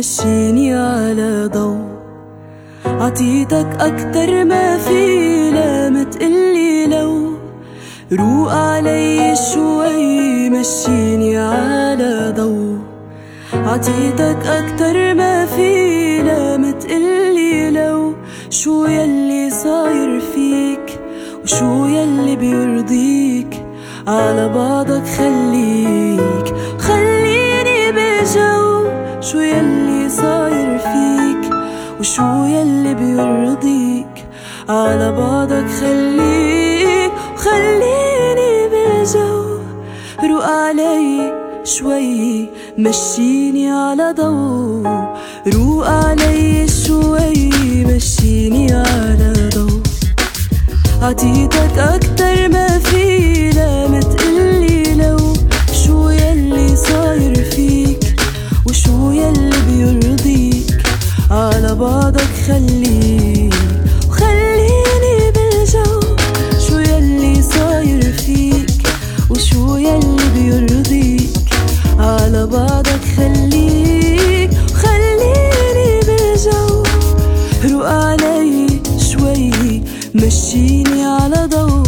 مشيني على ضو. عطيتك أكتر ما في، لا ما تقلي لو. روق علي شوي مشيني على ضو. عطيتك أكتر ما في، لا ما تقلي لو. شو يلي صاير فيك وشو يلي بيرضيك؟ على بعضك خليك، خليني بالجو. شو يلي صاير فيك وشو يلي بيرضيك؟ على بعضك خليك، خليني بالجو. روق علي شوي مشيني على ضو. روق علي شوي مشيني على ضو. عطيتك أكتر ما في، لا ما تقلي لو. شو يلي صاير فيك وشو يلي بيرضيك؟ على بعضك خليك، وخليني بالجو. شو يلي صاير فيك وشو يلي بيرضيك؟ على بعضك خليك، وخليني بالجو. روق علي شوي مشيني على ضو.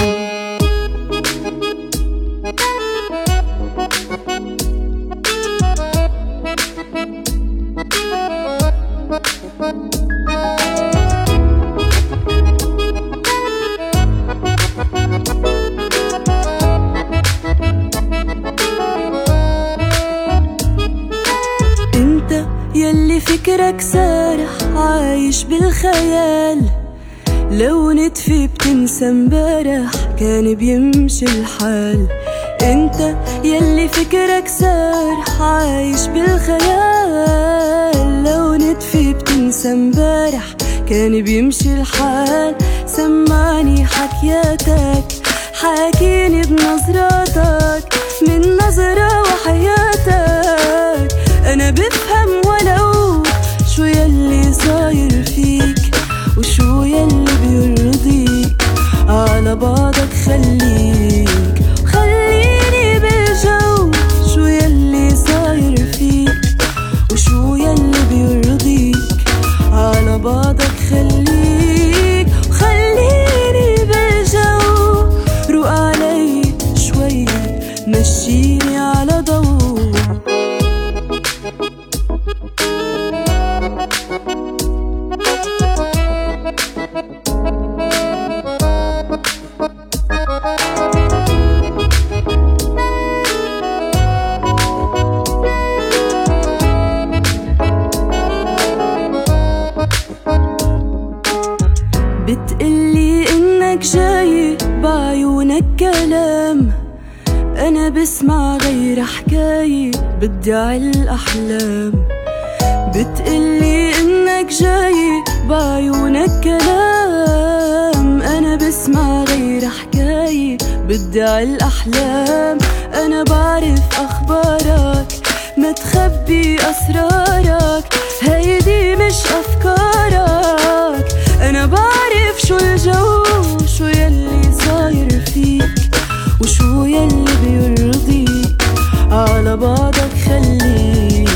انت يلي فكرك سارح عايش بالخيال. لو نتفي بتنسى امبارح كان بيمشي الحال. انت يلي فكرك سارح عايش بالخيال. لو نتفي بتنسى امبارح كان بيمشي الحال. سمعني حكياتك، حاكيني بنظراتك، من نظرة وحياتك أنا بفهم. ولو شو يلي صاير فيك وشو يلي بيرضيك؟ على بعضك خليك، خليني بالجو. شو يلي صاير فيك وشو يلي بيرضيك؟ على بعضك خليك، خليني بالجو. روق علي شوي مشيني على ضو. بتقلي إنك جاي بعيونك كلام. أنا بسمع غير حكاية بدي الأحلام. بتقلي إنك جاي بعيونك كلام. أنا بسمع غير حكاية بدي الأحلام. أنا بعرف أخبارك ما تخبي أسرارك، هيدي مش أفكارك. أنا بعرف شو الجو، شو يلي صاير فيك وشو يلي بيرضيك؟ على بعضك خليك،